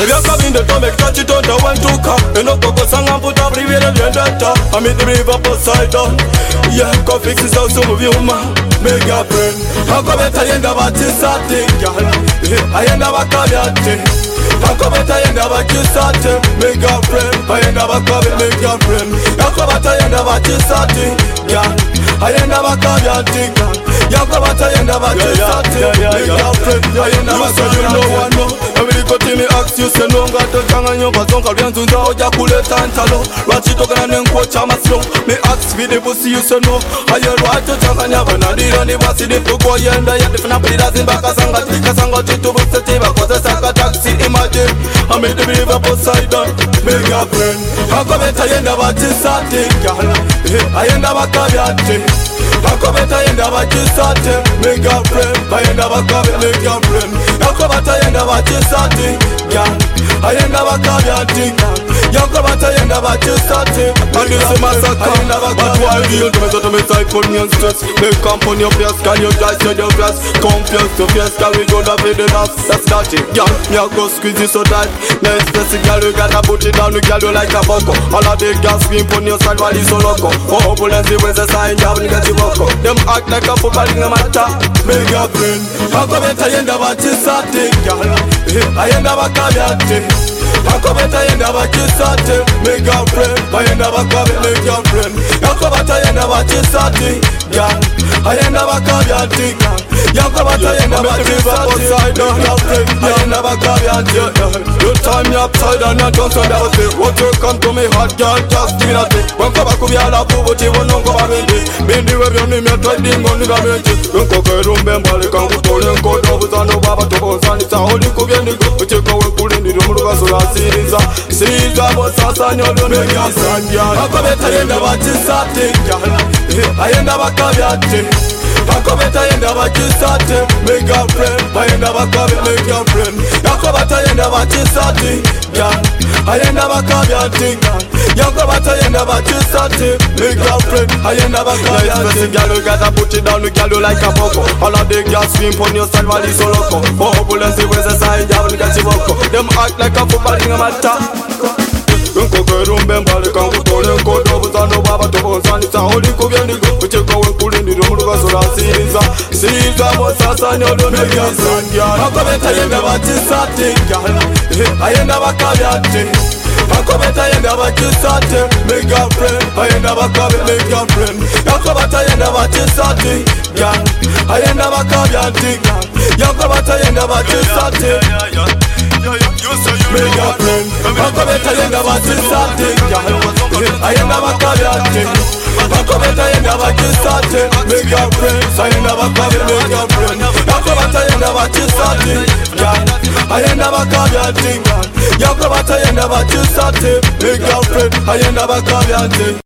ebyakabinde tomekita kitonda wentuuka enokokosanga mputa buli bire byendata amidiriva Poseidon yekofikisa usu mu byuma mega friend akobeta yenda batisate ayenda bakabyate akobeta yenda bakisate mega friend ayenda bakabe mega friend akobeta yenda batisate ayenda bakabyate yakobata yenda batisate mega friend ayenda bakabyate Every ask you say no ngato changa nyoba zonka lyanzunza oja kuleta ntalo lwachitokana nenkocha maslo me ask vide pussy you say no ayo lwacho changa nyaba nadira ni basi difuko yenda ya difuna pulira zimbaka kasanga titubusete bakoze saka taxi imagine I made the river Poseidon mega friend akobeta yenda batisate ayenda bakabyate akobeta yenda batisate mega friend ayenda bakabe mega friend akobata yenda batisate ayenda bakabyate yakobata yenda batisate and this is massacre but why real to me typhoon and stress make company of your can you guys your grass confused to fiesta we gonna be the last that's not it me I go squeeze you so tight next place girl you gotta put it down you girl you like a bucko all of the gas scream on your side while you so loco oh bullets the way the sign job you get you bucko them act like a football in a matter mega friend akobeta yenda batisate ayenda bakabyate akobeta yenda batisate mega friend ayenda bakabe mega friend akobata yenda batisate ayenda bakabyate yakobata yenda batisate ayenda bakabyate you time me upside down and don't say that was what you come to me hot girl just give me that thing when kaba kubyala kubuti bonongo bindi webyo ni metwading on the bench nkoko rumbe mbale kangutole nkodo buzano baba tobozani ta oli kubyendigo ucheko wekulindi rumulugaso lasiriza siriza bosasa nyodo neyasanja akobeta yenda batisate ayenda bakabyate akobeta yenda batisate mega friend ayenda bakabe mega friend akobata yenda batisate ayenda bakabyate yakobata yenda batisate mega friend ayenda bakabyate girl you gotta put it down you girl you like a bucko all of the gas scream on your side while you so loco oh bullets the way the sign job you get you bucko them act like a football in a matter nkoko rumbe mbale kangutole nkodo buzano baba tobozani ta oli kubyendigo ucheko wekulindi rumulugaso lasiriza bosasa nyodo neyasanja akobeta yenda batisate ayenda bakabyate akobeta yenda batisate mega friend ayenda bakabe mega friend akobata yenda batisate ayenda bakabyate yakobata yenda batisate mega friend akobeta yenda batisate ayenda bakabyate akobeta yenda batisate mega friend ayenda bakabe mega friend akobata yenda batisate ayenda bakabyate yakobata yenda batisate mega friend ayenda bakabyate